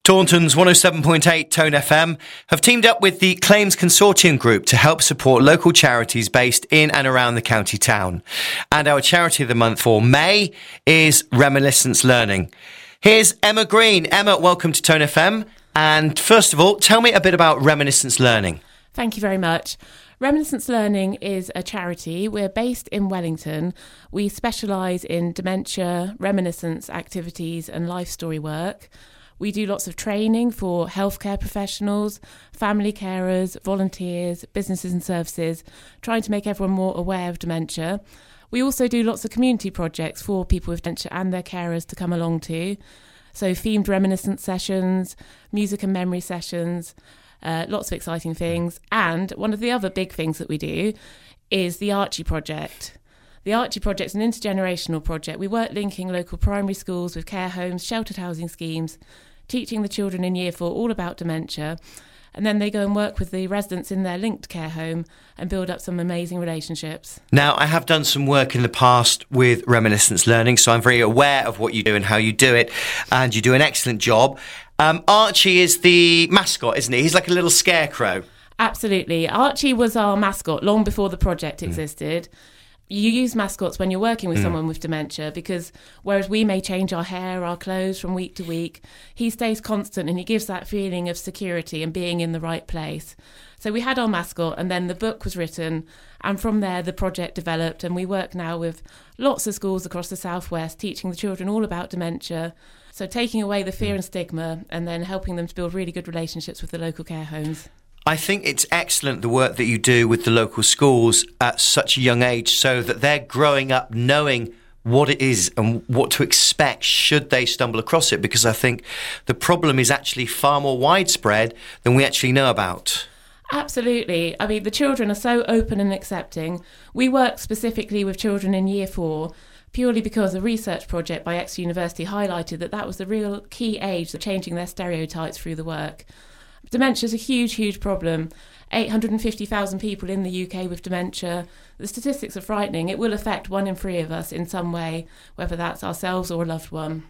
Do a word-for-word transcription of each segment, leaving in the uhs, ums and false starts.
Taunton's one oh seven point eight Tone F M have teamed up with the Claims Consortium Group to help support local charities based in and around the county town. And our charity of the month for May is Reminiscence Learning. Here's Emma Green. Emma, welcome to Tone F M. And first of all, tell me a bit about Reminiscence Learning. Thank you very much. Reminiscence Learning is a charity. We're based in Wellington. We specialise in dementia, reminiscence activities and life story work. We do lots of training for healthcare professionals, family carers, volunteers, businesses and services, trying to make everyone more aware of dementia. We also do lots of community projects for people with dementia and their carers to come along to. So themed reminiscence sessions, music and memory sessions, Uh, lots of exciting things. And one of the other big things that we do is the Archie Project. The Archie Project is an intergenerational project. We work linking local primary schools with care homes, sheltered housing schemes, teaching the children in year four all about dementia. And then they go and work with the residents in their linked care home and build up some amazing relationships. Now, I have done some work in the past with Reminiscence Learning, so I'm very aware of what you do and how you do it, and you do an excellent job. Um, Archie is the mascot, isn't he? He's like a little scarecrow. Absolutely. Archie was our mascot long before the project existed. Mm. You use mascots when you're working with mm. someone with dementia, because whereas we may change our hair, our clothes from week to week, he stays constant and he gives that feeling of security and being in the right place. So we had our mascot, and then the book was written, and from there the project developed, and we work now with lots of schools across the southwest, teaching the children all about dementia. So taking away the fear and stigma, and then helping them to build really good relationships with the local care homes. I think it's excellent the work that you do with the local schools at such a young age, so that they're growing up knowing what it is and what to expect should they stumble across it, because I think the problem is actually far more widespread than we actually know about. Absolutely. I mean, the children are so open and accepting. We work specifically with children in year four, purely because a research project by Exeter University highlighted that that was the real key age of changing their stereotypes through the work. Dementia is a huge, huge problem. eight hundred fifty thousand people in the U K with dementia. The statistics are frightening. It will affect one in three of us in some way, whether that's ourselves or a loved one.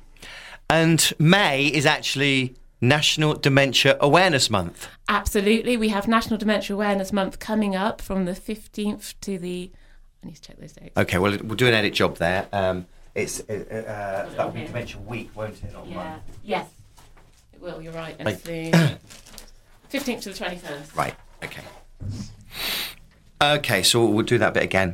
And May is actually National Dementia Awareness Month. Absolutely. We have National Dementia Awareness Month coming up from the fifteenth to the... I need to check those dates. OK, well, we'll do an edit job there. Um, it's uh, uh, That will be Dementia Week, won't it? Not yeah. month. Yes, it will. You're right. Like, it's the fifteenth to the twenty-first. Right, OK. OK, so we'll do that bit again.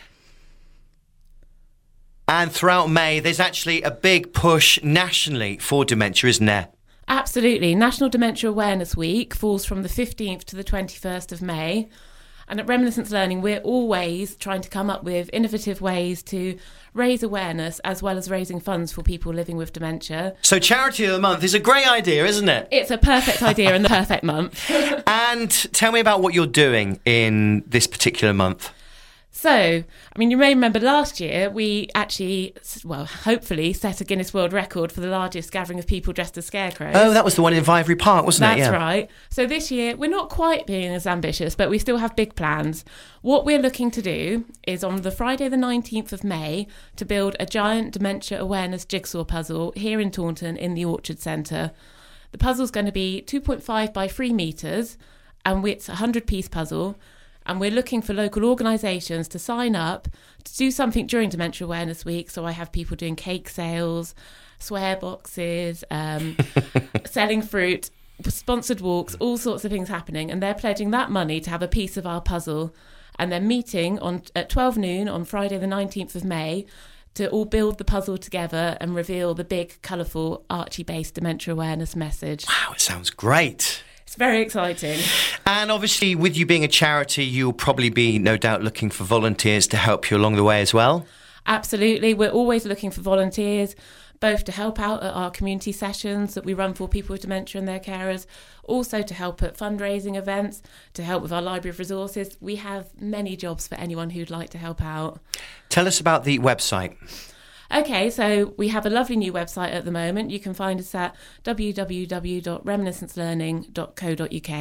And throughout May, there's actually a big push nationally for dementia, isn't there? Absolutely. National Dementia Awareness Week falls from the fifteenth to the twenty-first of May. And at Reminiscence Learning, we're always trying to come up with innovative ways to raise awareness as well as raising funds for people living with dementia. So Charity of the Month is a great idea, isn't it? It's a perfect idea and the perfect month. And tell me about what you're doing in this particular month. So, I mean, you may remember last year we actually, well, hopefully set a Guinness World Record for the largest gathering of people dressed as scarecrows. Oh, that was the one in Vivery Park, wasn't That's it? That's yeah. right. So this year, we're not quite being as ambitious, but we still have big plans. What we're looking to do is on the Friday the nineteenth of May to build a giant dementia awareness jigsaw puzzle here in Taunton in the Orchard Centre. The puzzle's going to be two point five by three metres, and it's a hundred-piece puzzle. And we're looking for local organisations to sign up to do something during Dementia Awareness Week. So I have people doing cake sales, swear boxes, um, selling fruit, sponsored walks, all sorts of things happening. And they're pledging that money to have a piece of our puzzle. And they're meeting on at twelve noon on Friday the nineteenth of May to all build the puzzle together and reveal the big, colourful, Archie-based dementia awareness message. Wow, it sounds great. It's very exciting. And obviously, with you being a charity, you'll probably be, no doubt, looking for volunteers to help you along the way as well? Absolutely. We're always looking for volunteers, both to help out at our community sessions that we run for people with dementia and their carers, also to help at fundraising events, to help with our library of resources. We have many jobs for anyone who'd like to help out. Tell us about the website. Okay, so we have a lovely new website at the moment. You can find us at w w w dot reminiscence learning dot co dot u k.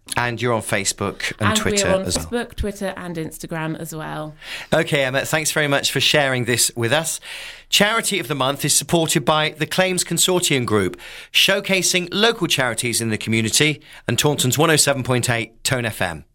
And you're on Facebook and, and Twitter we're on as well. Facebook, Twitter and Instagram as well. Okay, Emma, thanks very much for sharing this with us. Charity of the Month is supported by the Claims Consortium Group, showcasing local charities in the community, and Taunton's one oh seven point eight Tone F M.